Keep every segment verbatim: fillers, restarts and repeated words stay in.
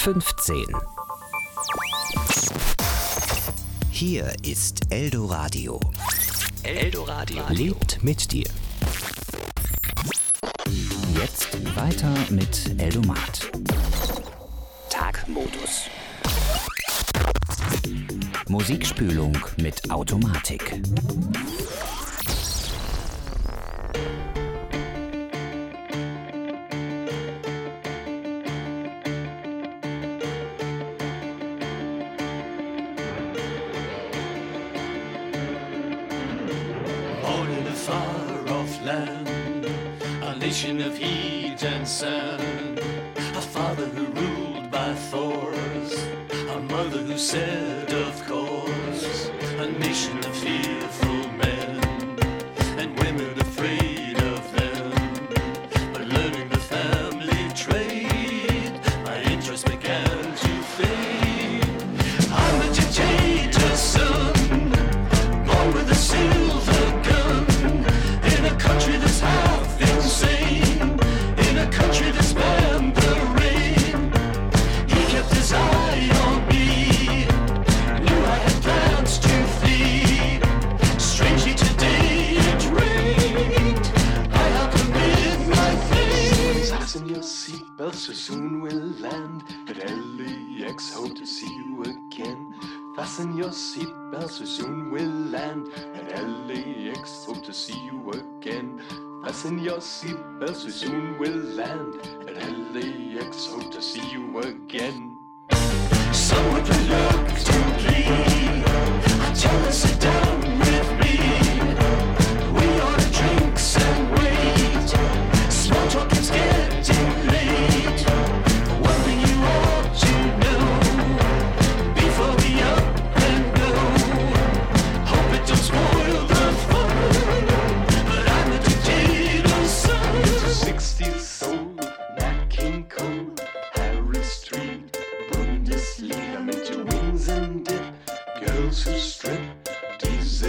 fünfzehn. Hier ist Eldoradio. Eldoradio lebt mit dir. Jetzt weiter mit Eldomat. Tagmodus. Musikspülung mit Automatik. Of heat and sand, a father who ruled by force, a mother who said of course, a nation of fearful men, and women afraid of them. But learning the family trade, my interest began to fade. I'm a dictator's son, born with a silver gun, in a country that's half insane. Country that's banned the rain. He kept his eye on me, knew I had plans to flee. Strangely today it rained, I outcommitted my fate. Fasten your seatbelts, so soon we'll land at L A X, hope to see you again. Fasten your seatbelts, so soon we'll land at L A X, hope to see you again. Fasten your seatbelts, so soon we'll land at L A X, hope to see you again. Somewhat reluctantly, I tell her sit down with me. We order drinks and wait. Small talk is getting late. One thing you ought to know before we up and go. Hope it don't spoil the fun, but I'm a dictator's son. sixties soul, Nat King Cole, Harry Street, Bundesliga, major wings and dip, girls who strip, diesel.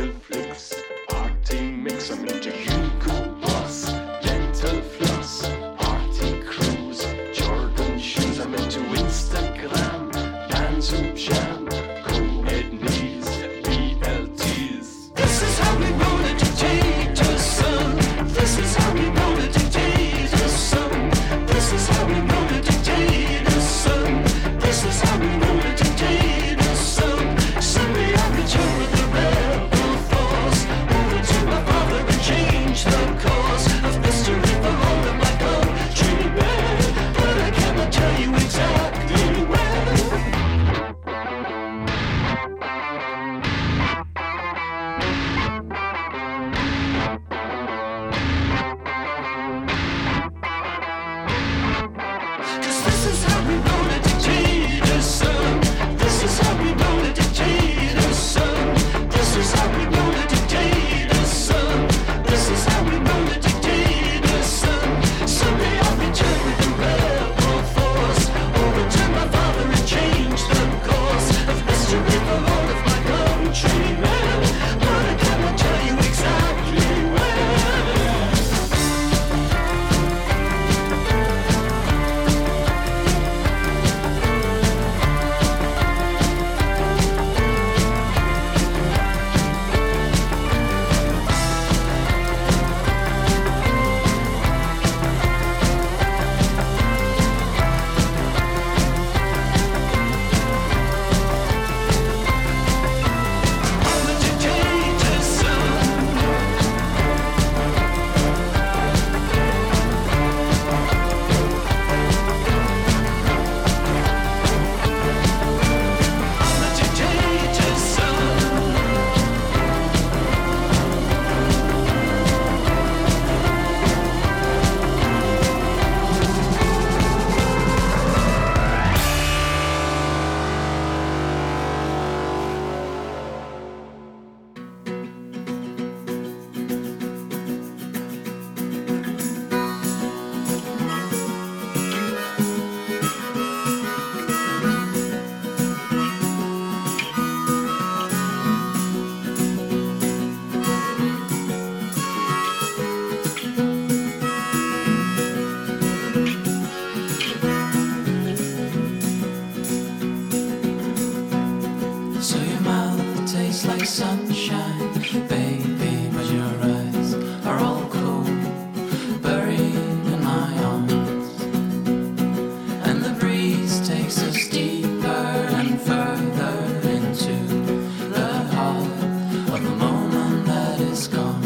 sunshine, baby, but your eyes are all cool, buried in my arms. And the breeze takes us deeper and further into the heart of the moment that is gone.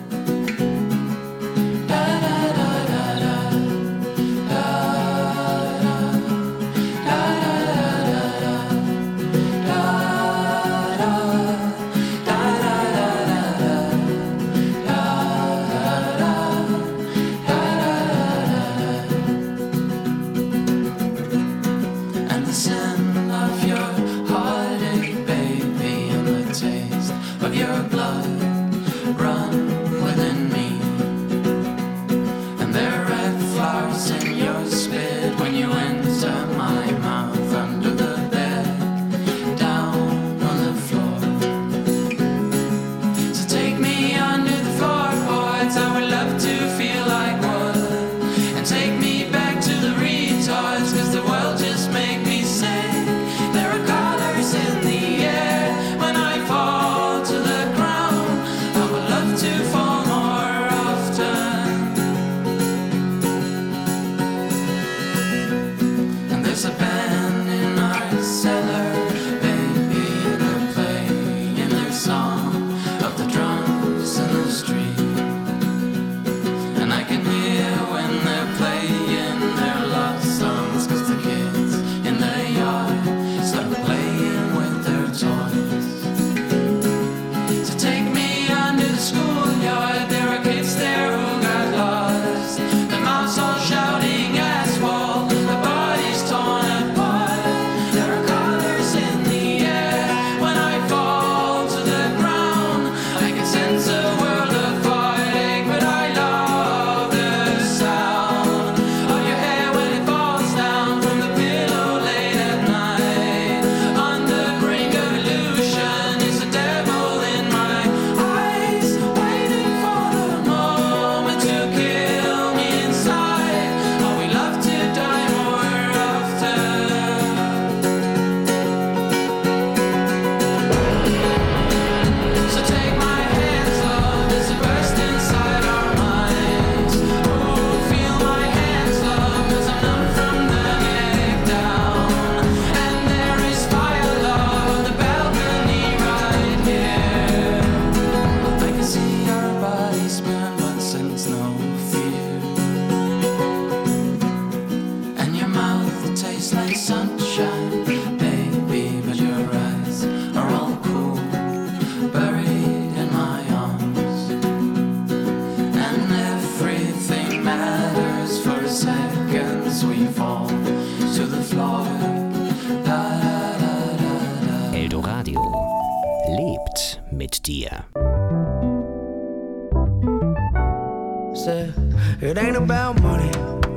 Eldoradio lebt mit dir. Said, it ain't about money.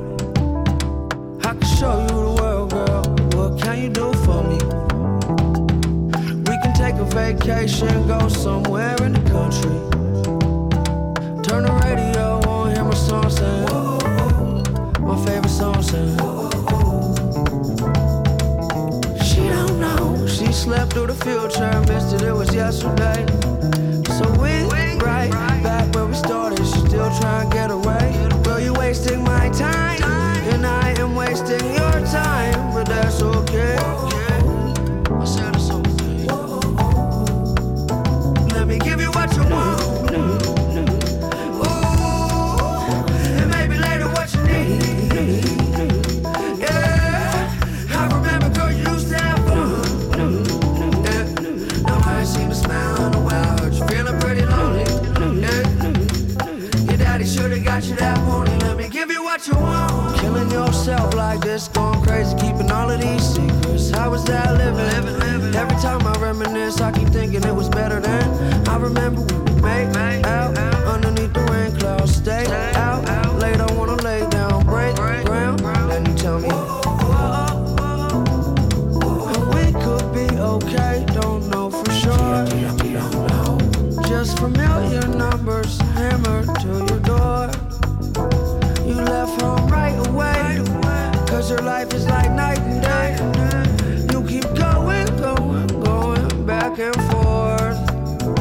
I can show you the world, girl. What can you do for me? We can take a vacation, go somewhere in the country. Turn the radio on, hear my song saying, whoa, my favorite song saying, whoa. She don't know, she slept through the future, missed it, it was yesterday. So we right back where we started, she still trying to get away. Girl, you wasting my time, and I am wasting your time, but that's okay. I said it's okay. Let me give you what you want. Ooh, and maybe later what you need. Yeah, I remember, girl, you used to have fun. Yeah, now I ain't seen a smile in a while. Heard you feeling pretty lonely. Yeah, your daddy should've got you that morning. Let me give you what you want. Killing yourself like this, going crazy, keeping all of these secrets. How was that living? living, living. Every time I reminisce, I keep thinking it was better then. I remember we would make out underneath the rain clouds. Stay out late, I wanna lay down, break ground. Then you tell me we could be okay, don't know for sure. Just familiar numbers hammered to your door. You left home right away, cause your life is like night and day. You keep going, going, going back and forth.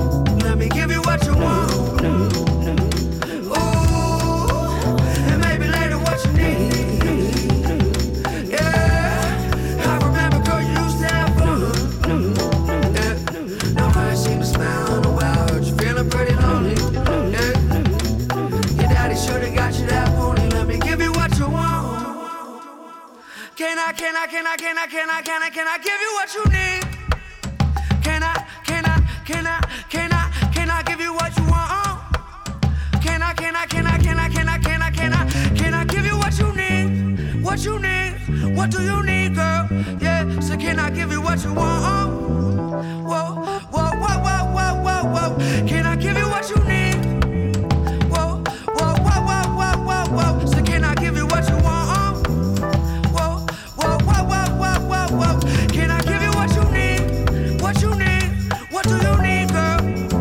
can I, can I, can I, can I, can I, can I give you what you need? Can I, can I, can I, can I, can I give you what you want? Can I, can I, can I, can I, can I, can I, can I, can I give you what you need? What you need? What do you need, girl? Yeah, so can I give you what you want? Whoa, whoa, whoa, whoa, whoa, whoa, whoa. Can I give you what you need? Whoa, whoa, whoa, whoa, whoa, whoa, whoa. So can I give you what you want? Whoa, whoa, whoa, whoa, whoa, whoa, whoa. Can I give you what you need? What you need? What do you need, girl?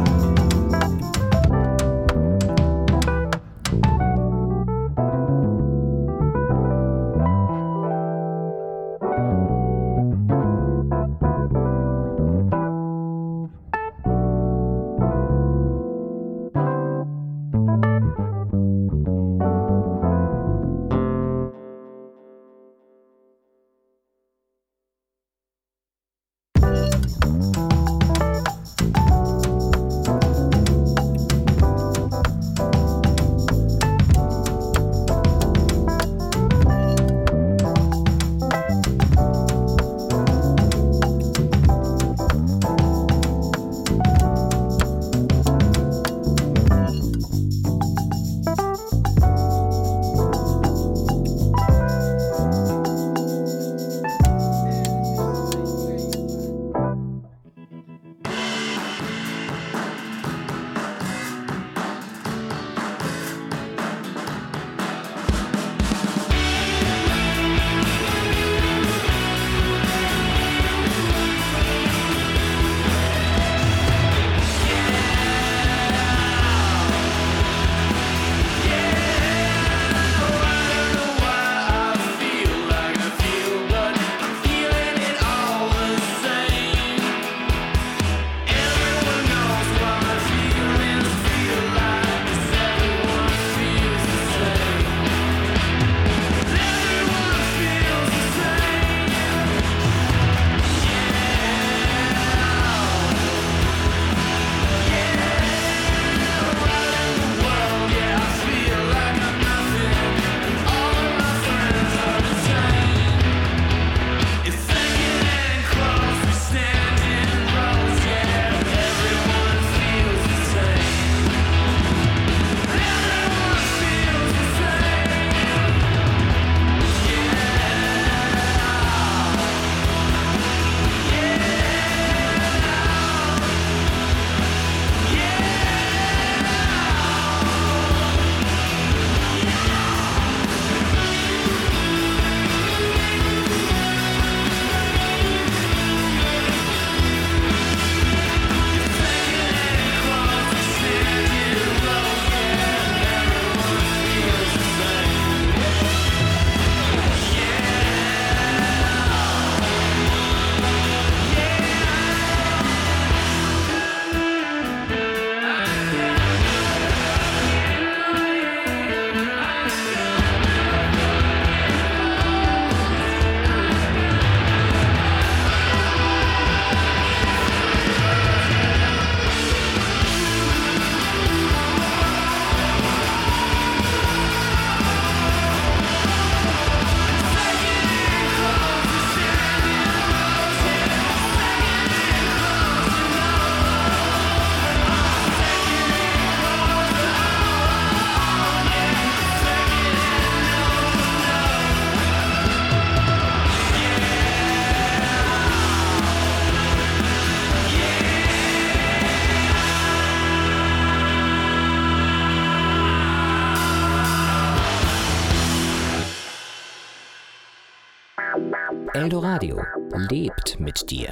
Eldoradio lebt mit dir.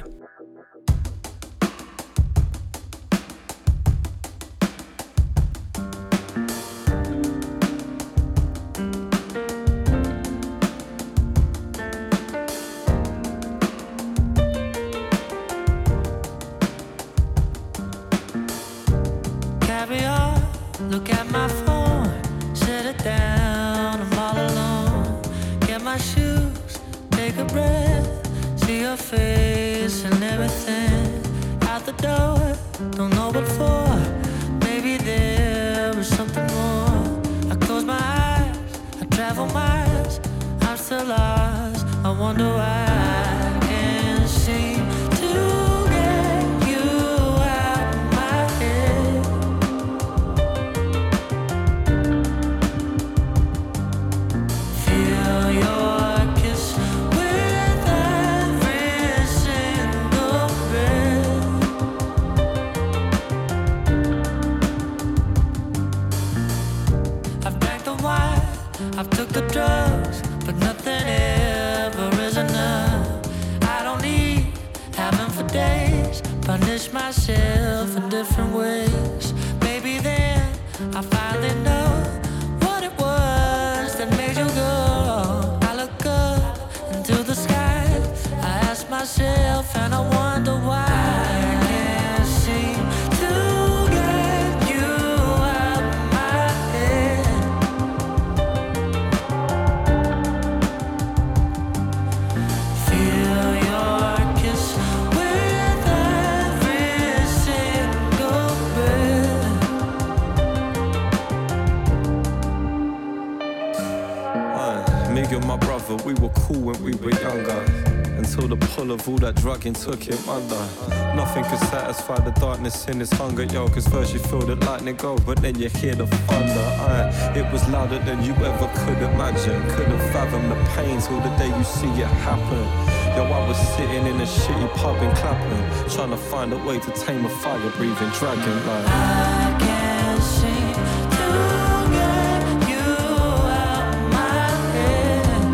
Caviar, look at my phone, set it down, I'm all alone. Get my shoes, take a breath, see your face and everything. Out the door, don't know what for, maybe there was something more. I close my eyes, I travel miles, I'm still lost, I wonder why I can't seem to get you out of my head. Feel your kiss with every single breath. I've drank the wine, I've took the drugs, but nothing ever is enough. I don't need heaven for days, punish myself in different ways. Maybe then I finally know what it was that made you go. I look up into the sky, I ask myself and I wonder why I can't seem to get you out of my head. Feel your kiss with every single breath. Aye, me and my brother, we were cool when we were younger, until the pull of all that drugging took him under. Nothing could satisfy the darkness in his hunger, yo. Cause first you feel the lightning go, but then you hear the thunder. Aye, it was louder than you ever could imagine. Couldn't fathom the pain till the day you see it happen. Yo, I was sitting in a shitty pub in Clapham, trying to find a way to tame a fire-breathing dragon. Like I can't seem to get you out of my head.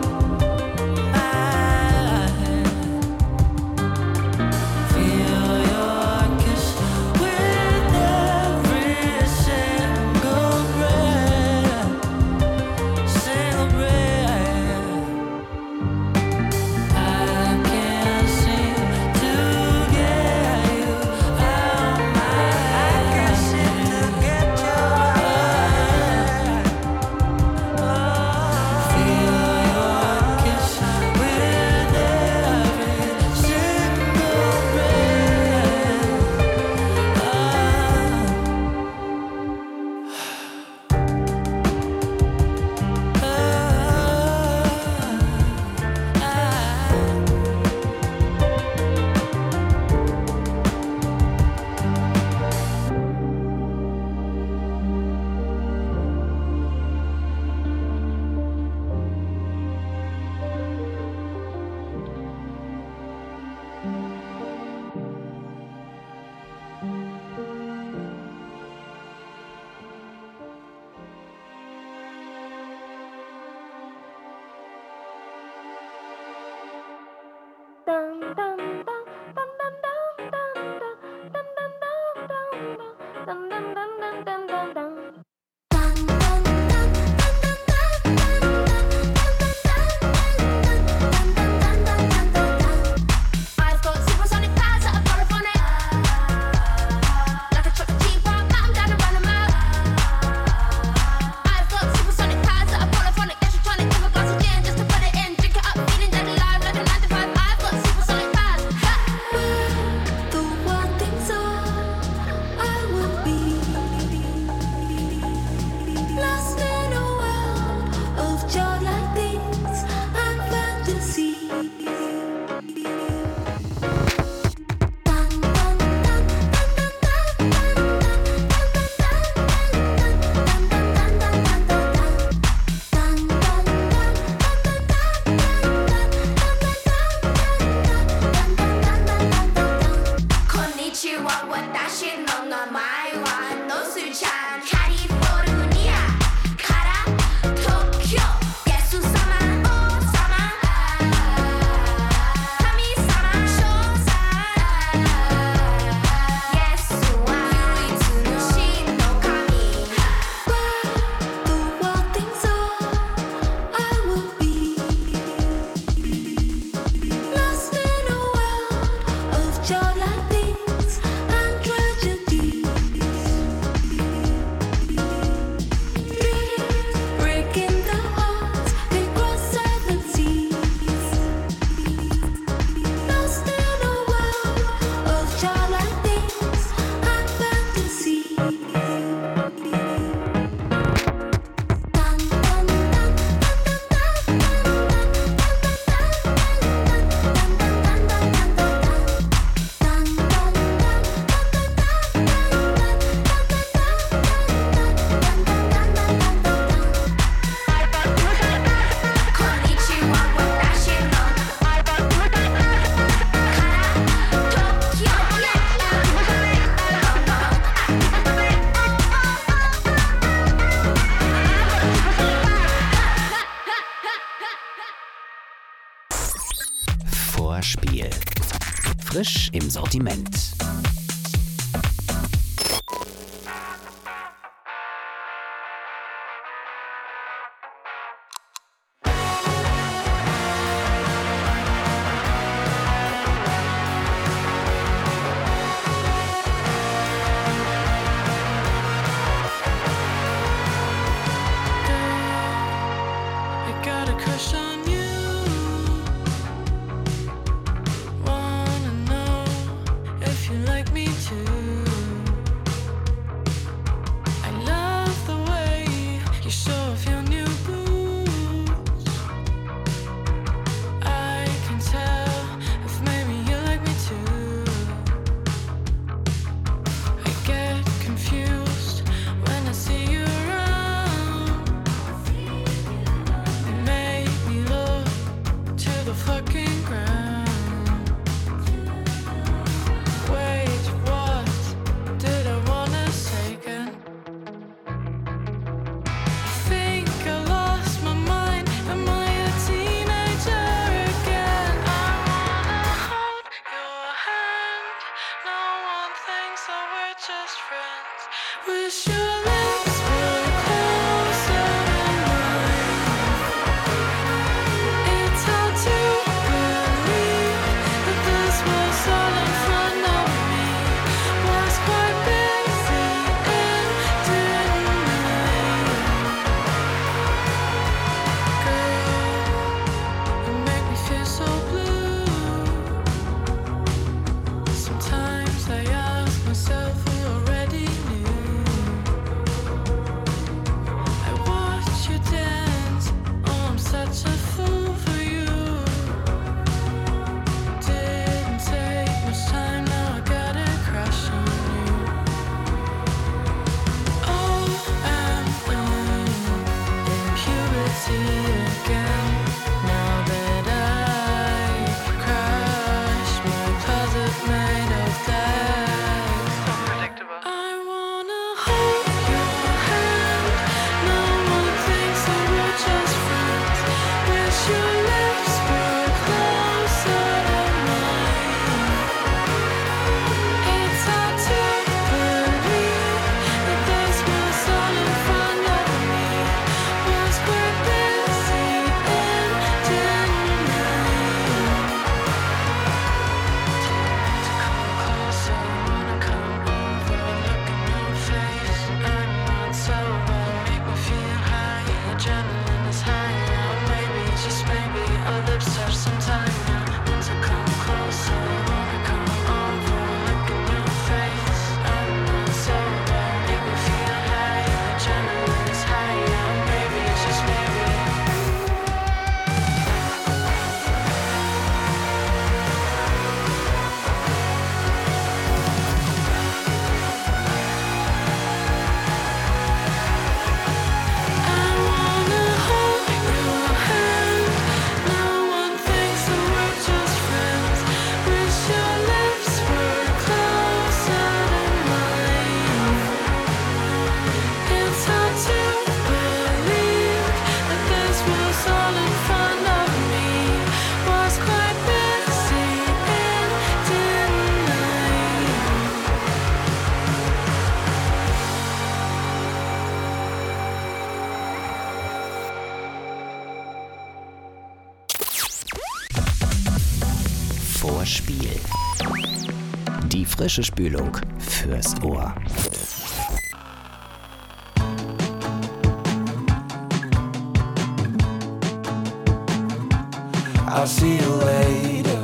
I feel your kiss with every single breath, single breath. I can't seem to get you out of my head. I can't seem to get you out. Feel your kiss with every single breath. I've got supersonic powers that are polyphonic, like a chocolate teapot, but I'm down to run 'em out. I've got supersonic powers that are polyphonic. Yes, you're trying to give a glass of gin just to put it in, drink it up, feeling dead alive like a nine to five. I've got supersonic powers. Ha! The one thing's all I will be. frisch im Sortiment. Vorspiel. Die frische Spülung fürs Ohr. I'll see you later,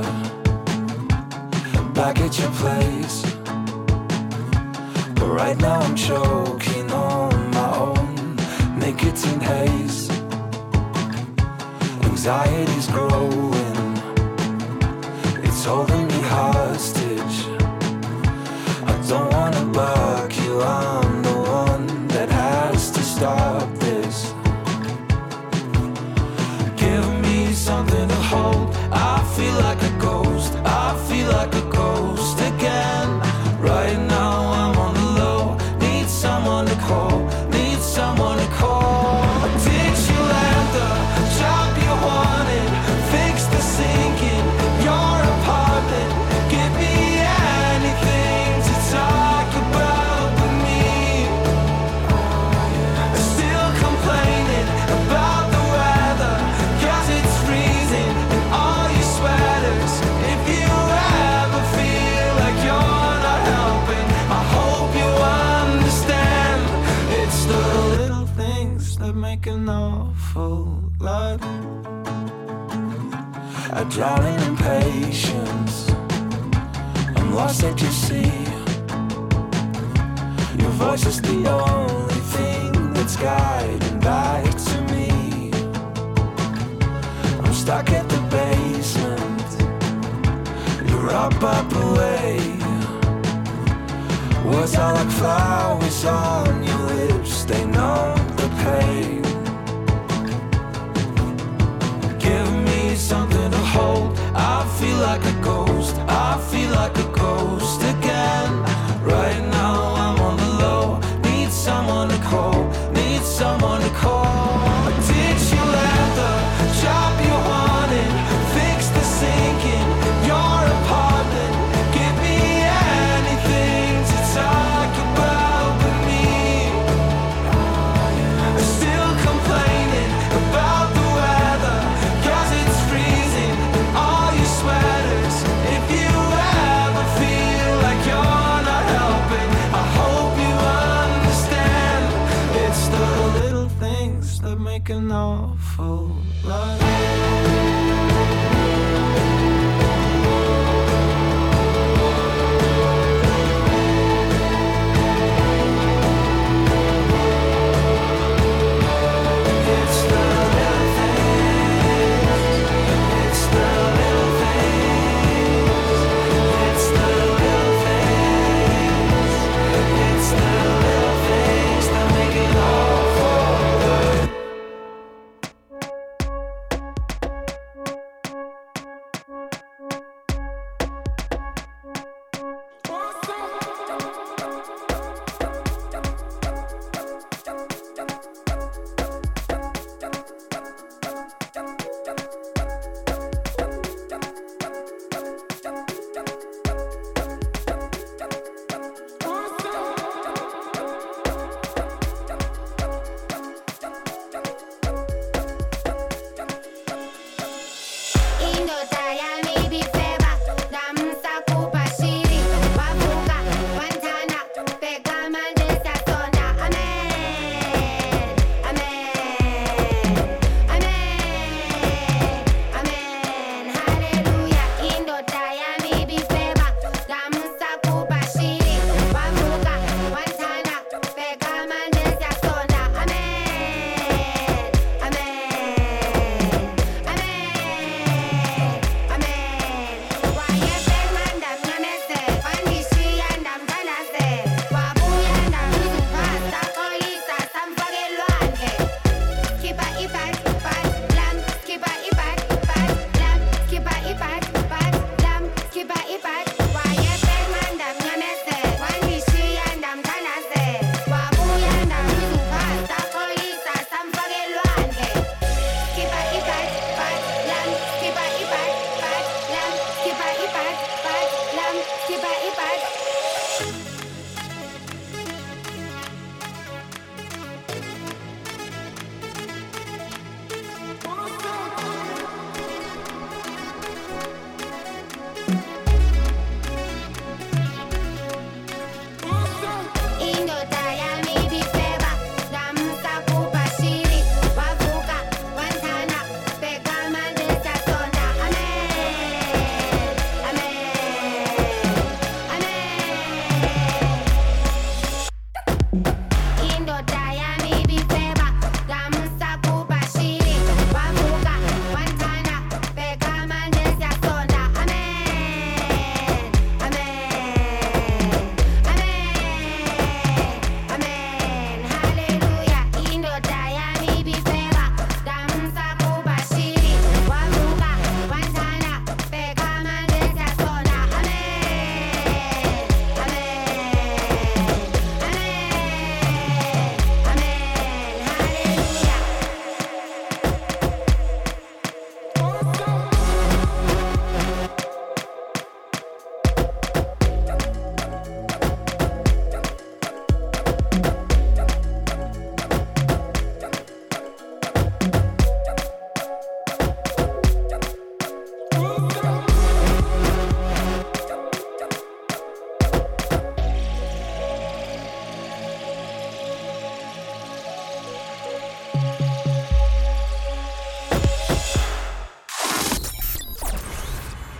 back at your place. But right now I'm choking on my own nicotine haze. Anxiety's growing, it's holding me hostage. I don't wanna block you, I'm the one that has to stop this. Give me something to hold, I feel like a ghost, I feel like a ghost again. Right now I'm on the low, need someone to call, need someone to call. Did you land the job you wanted? Fix the sink in your apartment, give me make an awful lot. I drown in impatience. I'm lost at your sea. Your voice is the only thing that's guiding back to me. I'm stuck at the basement. You're up, up away. Words are like flowers on your lips. They numb the pain. Give me something to hold. I feel like a ghost. I feel like a ghost again. Right now I'm on the low. Need someone to call. Need someone to call. Did you let the job you wanted fix the sinking in your apartment? Give me anything to talk about with me. Still complaining about the weather, 'cause it's freezing in all your sweaters. If you ever feel like you're not helping, I hope you understand. It's the little things that make an awful lot. It's the little things. It's the little things. It's the little things. It's the little things that make it awful good.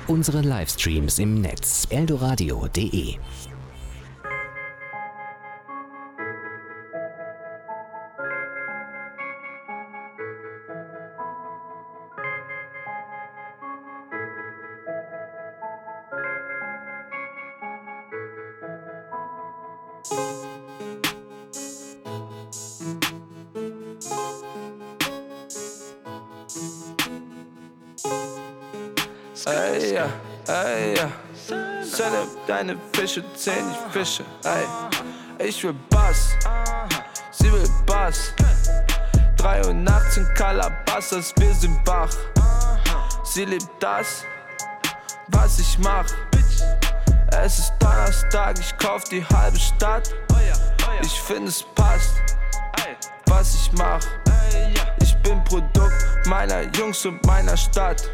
Unsere Livestreams im Netz eldoradio punkt de. Ey, ja, ey, ja. Sende deine Fische, zählen die Fische, ey. Ich will Bass, sie will Bass. drei Uhr nachts in Calabasas, wir sind wach. Sie liebt das, was ich mach. Es ist Donnerstag, ich kauf die halbe Stadt. Ich find es passt, was ich mach. Ich bin Produkt meiner Jungs und meiner Stadt.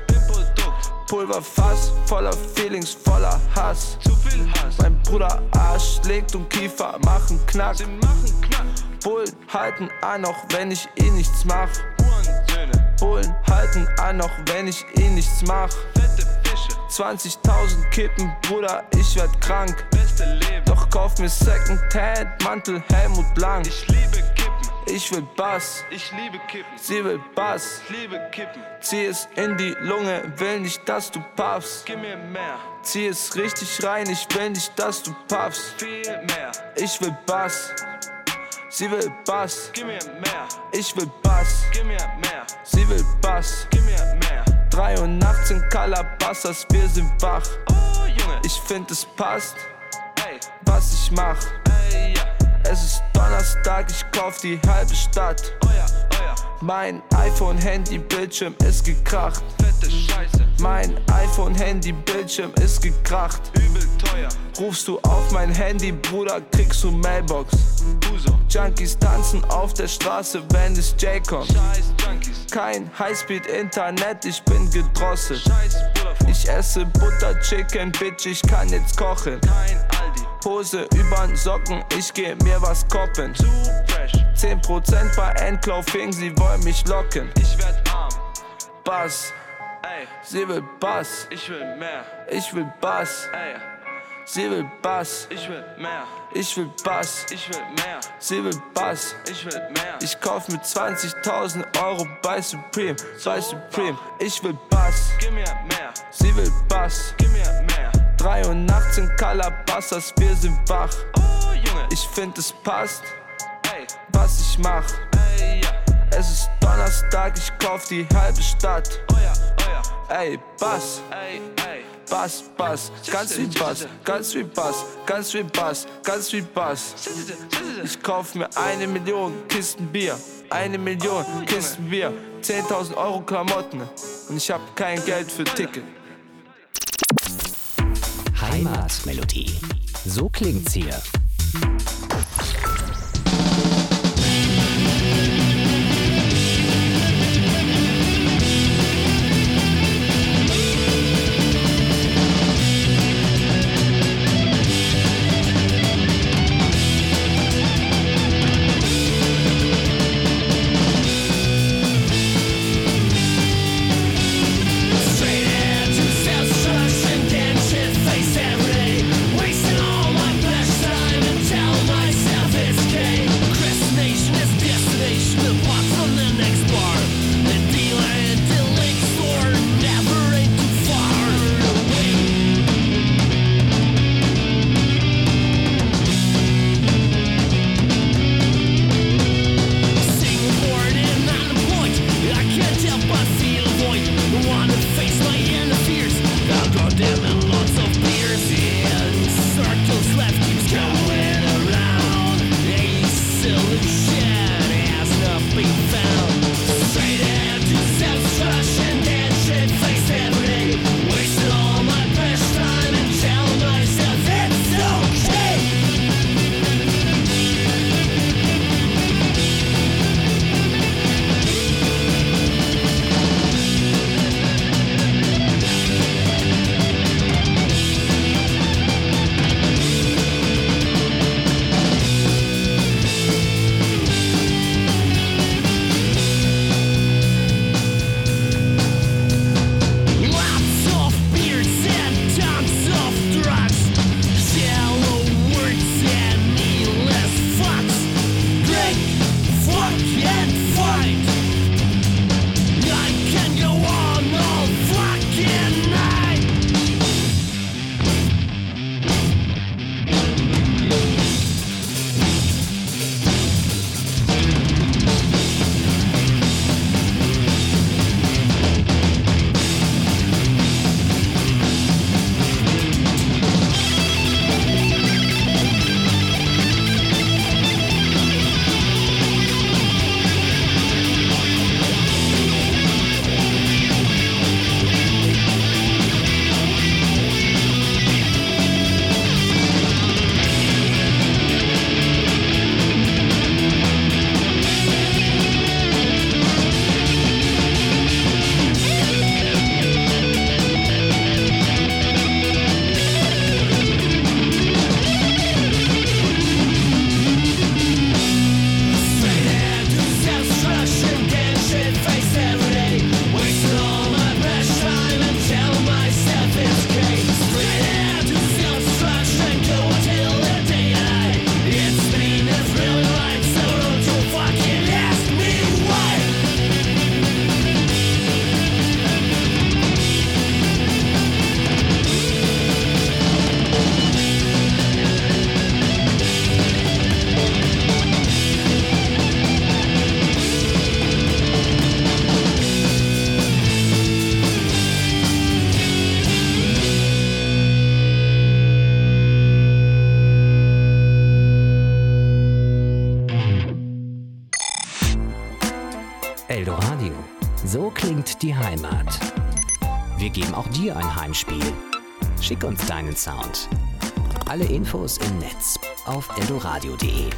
Pulverfass, voller Feelings, voller Hass. Mein Bruder Arsch legt und Kiefer machen Knack. Bullen halten an, auch wenn ich eh nichts mach. Bullen halten an, auch wenn ich eh nichts mach. zwanzigtausend Kippen, Bruder, ich werd krank. Doch kauf mir Secondhand, Mantel, Helmut Lang. Ich liebe Kippen. Ich will Bass, ich liebe Kippen. Sie will Bass, ich liebe Kippen. Zieh es in die Lunge, will nicht, dass du puffst. Gib mir mehr. Zieh es richtig rein, ich will nicht, dass du puffst. Viel mehr. Ich will Bass, sie will Bass. Gib mir mehr. Ich will Bass, gib mir mehr. Sie will Bass, gib mir mehr. drei Uhr nachts in Calabasas, wir sind wach. Oh, Junge. Ich find es passt, ey, was ich mach. Ey, ja. Es ist Donnerstag, ich kauf die halbe Stadt. Oh ja, oh ja. Mein iPhone-Handy-Bildschirm ist gekracht. Fette Scheiße. Mein iPhone-Handy-Bildschirm ist gekracht. Übel teuer. Rufst du auf mein Handy, Bruder, kriegst du Mailbox. Uso. Junkies tanzen auf der Straße, wenn es J kommt. Scheiß Junkies. Kein Highspeed-Internet, ich bin gedrosselt. Scheiß ich esse Butter, Chicken, Bitch, ich kann jetzt kochen. Kein Aldi. Hose übern Socken, ich geh mir was koppen. Zu fresh. zehn Prozent bei Endclothing, sie wollen mich locken. Ich werd arm. Bass, ey. Sie will Bass. Ich will mehr. Ich will Bass, ey. Sie will Bass. Ich will mehr. Ich will Bass. Ich will mehr. Sie will Bass. Ich will mehr. Ich kauf mir zwanzigtausend Euro bei Supreme. Bei Supreme. Ich will Bass. Gib mir mehr. Sie will Bass. Gib mir mehr. drei Uhr nachts in Calabasas, wir sind wach. Oh, Junge. Ich find es passt, ey, was ich mach. Ey, ja. Es ist Donnerstag, ich kauf die halbe Stadt. Oh ja, oh ja. Ey, Bass, ey, ey. Bass, Bass, ganz wie Bass, ganz wie Bass, ganz wie Bass, ganz wie Bass. Ich kauf mir eine Million Kisten Bier, eine Million Kisten Bier, zehntausend Euro Klamotten und ich hab kein Geld für Ticket. Heimatmelodie. So klingt's hier. Face every day, wasting all my best time and tell my Eldoradio. So klingt die Heimat. Wir geben auch dir ein Heimspiel. Schick uns deinen Sound. Alle Infos im Netz auf eldoradio punkt de.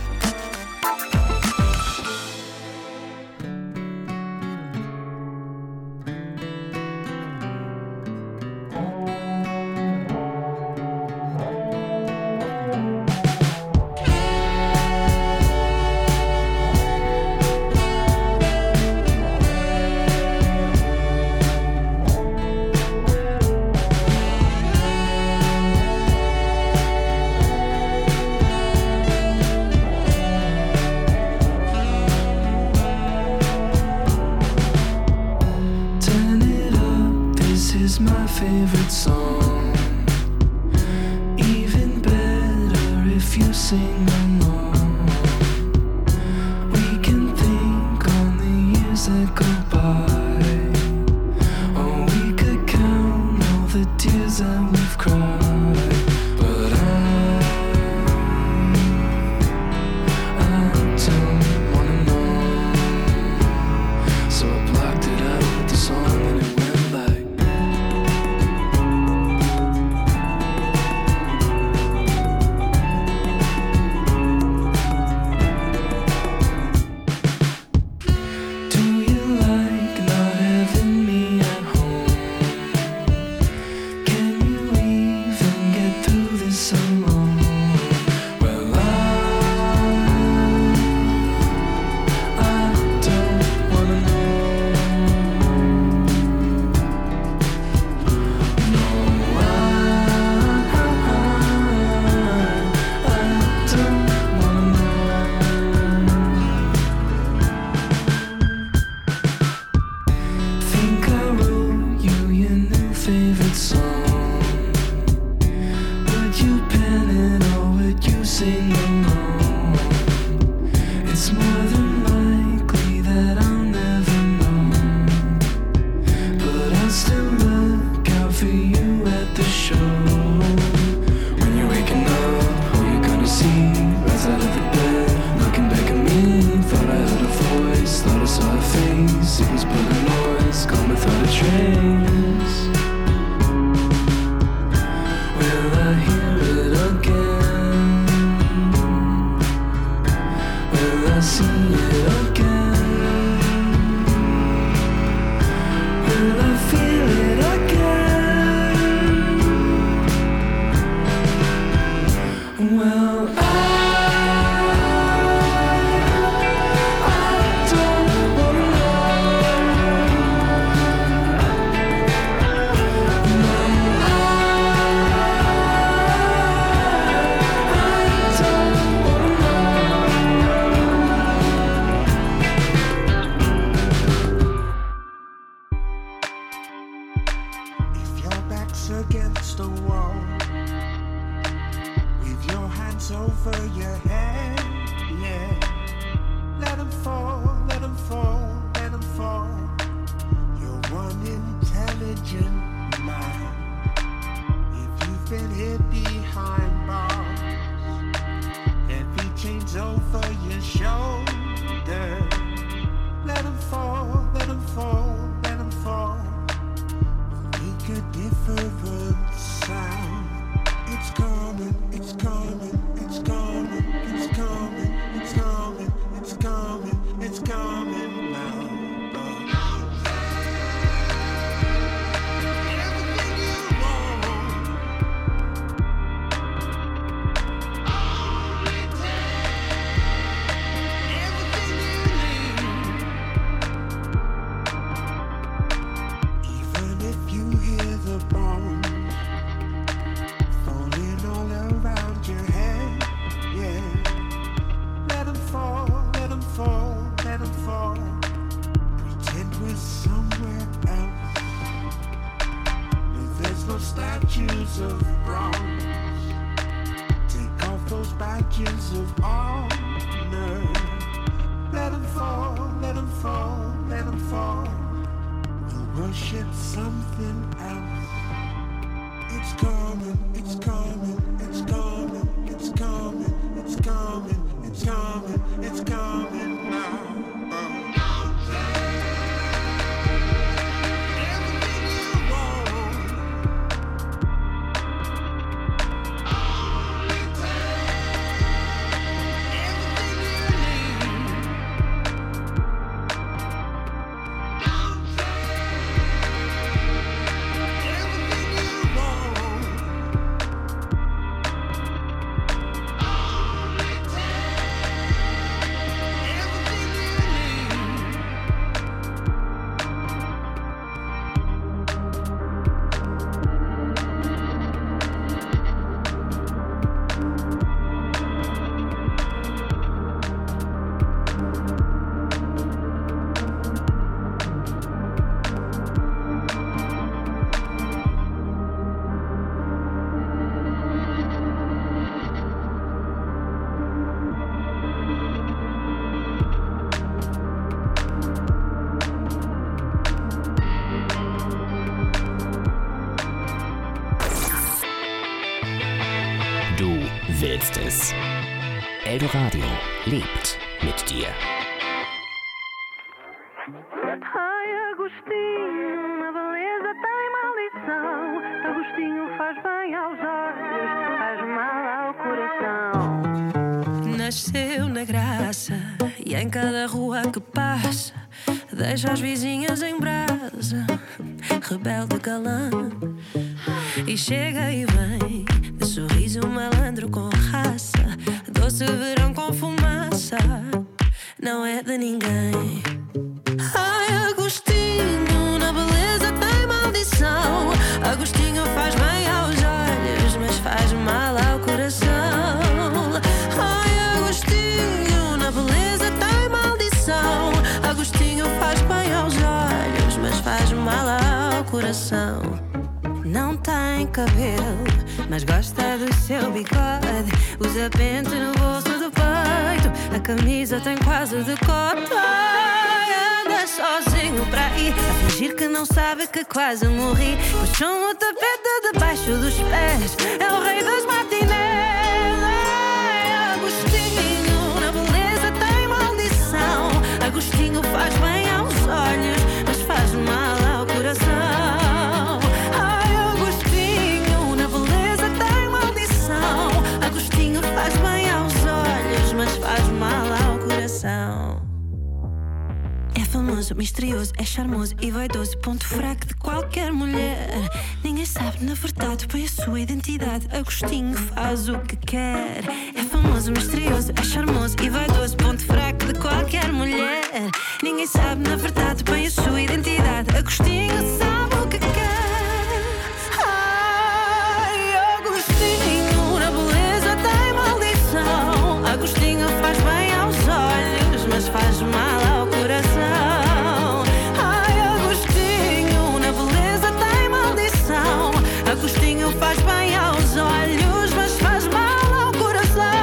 It's coming, it's coming now. Neues. Eldoradio lebt mit dir. Ai, Agostinho, uma beleza tem maldição. Agostinho faz bem aos olhos, faz mal ao coração. Nasceu na graça e em cada rua que passa deixa as vizinhas em brasa, rebelde galã. E chega e vem, de sorriso malandro com raça, doce verão com fumaça, não é de ninguém. Ai, Agostinho, na beleza tem maldição. Agostinho faz bem aos olhos, mas faz mal ao coração. Ai, Agostinho, na beleza tem maldição. Agostinho faz bem aos olhos, mas faz mal ao coração. Não tem cabelo, mas gosta do seu bigode. Usa pente no bolso do peito, a camisa tem quase decote. Anda sozinho para aí, a fingir que não sabe que quase morri. Puxou o tapete debaixo dos pés, é o rei das matinés. Ai, Agostinho, na beleza tem maldição. Agostinho faz bem aos olhos, mas faz mal ao coração. Agostinho faz bem aos olhos, mas faz mal ao coração. É famoso, misterioso, é charmoso e vaidoso, ponto fraco de qualquer mulher. Ninguém sabe na verdade bem a sua identidade. Agostinho faz o que quer. É famoso, misterioso, é charmoso e vaidoso, ponto fraco de qualquer mulher. Ninguém sabe na verdade bem a sua identidade. Agostinho sabe o que quer. Agostinho faz bem aos olhos, mas faz mal ao coração. Ai, Agostinho, na beleza tem maldição. Agostinho faz bem aos olhos, mas faz mal ao coração.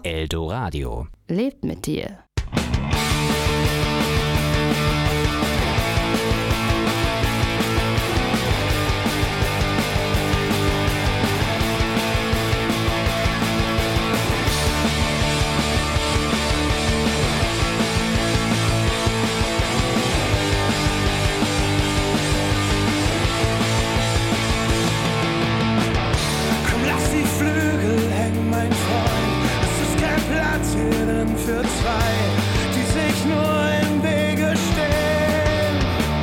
Eldoradio. Lebt mit dir. Für zwei, die sich nur im Wege stehen.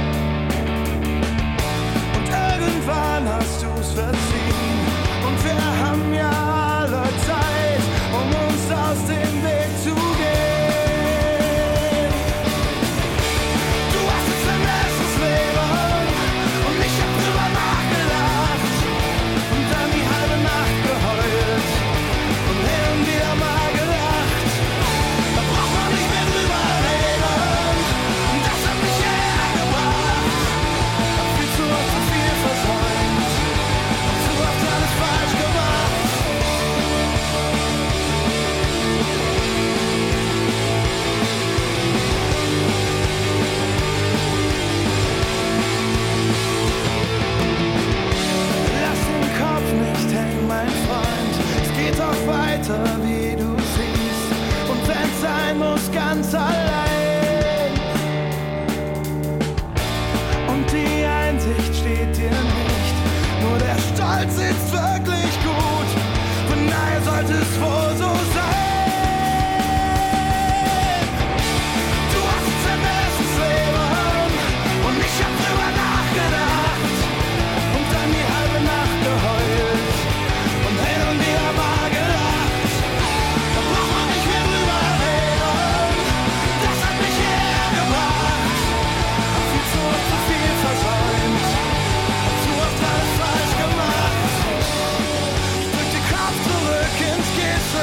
Und irgendwann hast du's verziehen. Und wir haben ja alle Zeit, um uns aus dem Weg zu gehen. Du hast es vermisst, das Leben, und ich hab drüber nachgedacht. Und dann die halbe Nacht geheult und hin und wieder mal wie du siehst, und wenn's sein muss, ganz allein. Und die Einsicht steht dir nicht, nur der Stolz sitzt wirklich gut, von daher sollte es wohl so sein. Du hast es vermisst, das Leben, und ich hab drüber nachgedacht, und dann die halbe Nacht geheult, und hin und wieder mal gelacht. Zu oft alles falsch gemacht. Ich drück den Kopf zurück ins Kissen.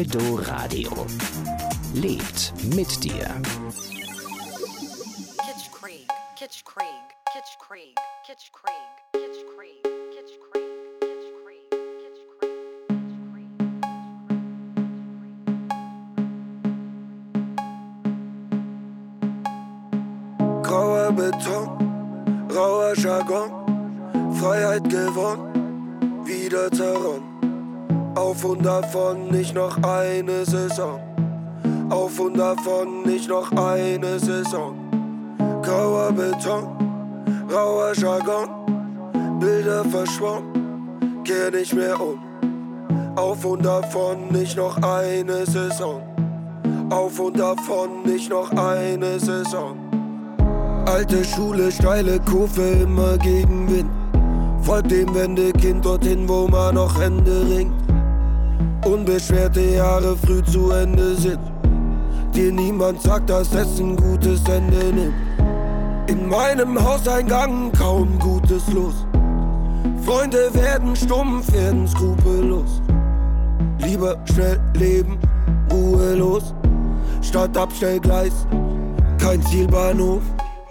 Eldoradio. Lebt mit dir. Kitsch Krieg, Kitsch Krieg, Kitsch Krieg, Kitsch Krieg, Kitsch Krieg, Kitsch Krieg, Kitsch Krieg, Kitsch Krieg. Grauer Beton, rauer Jargon, Freiheit gewonnen, wieder zerronnen. Auf und davon, nicht noch eine Saison. Auf und davon, nicht noch eine Saison. Grauer Beton, rauer Jargon, Bilder verschwommen, kehr nicht mehr um. Auf und davon, nicht noch eine Saison. Auf und davon, nicht noch eine Saison. Alte Schule, steile Kurve, immer gegen Wind. Folgt dem Wendekind dorthin, wo man noch Hände ringt. Unbeschwerte Jahre früh zu Ende sind. Dir niemand sagt, dass es ein gutes Ende nimmt. In meinem Hauseingang kaum Gutes los. Freunde werden stumpf, werden skrupellos. Lieber schnell leben, ruhelos. Statt Abstellgleis, kein Zielbahnhof.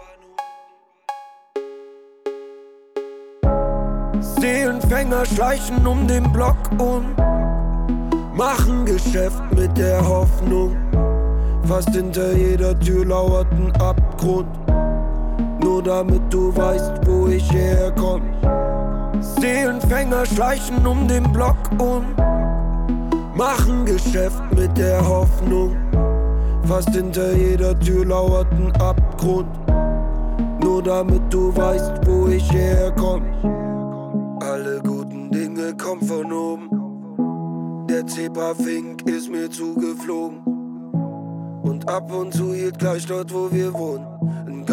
Seelenfänger schleichen um den Block und machen Geschäft mit der Hoffnung. Fast hinter jeder Tür lauert ein Abgrund. Nur damit du weißt, wo ich herkomm. Seelenfänger schleichen um den Block und machen Geschäft mit der Hoffnung. Fast hinter jeder Tür lauert ein Abgrund. Nur damit du weißt, wo ich herkomm. Alle guten Dinge kommen von oben. Der Zebrafink ist mir zugeflogen. Und ab und zu hielt gleich dort, wo wir wohnen.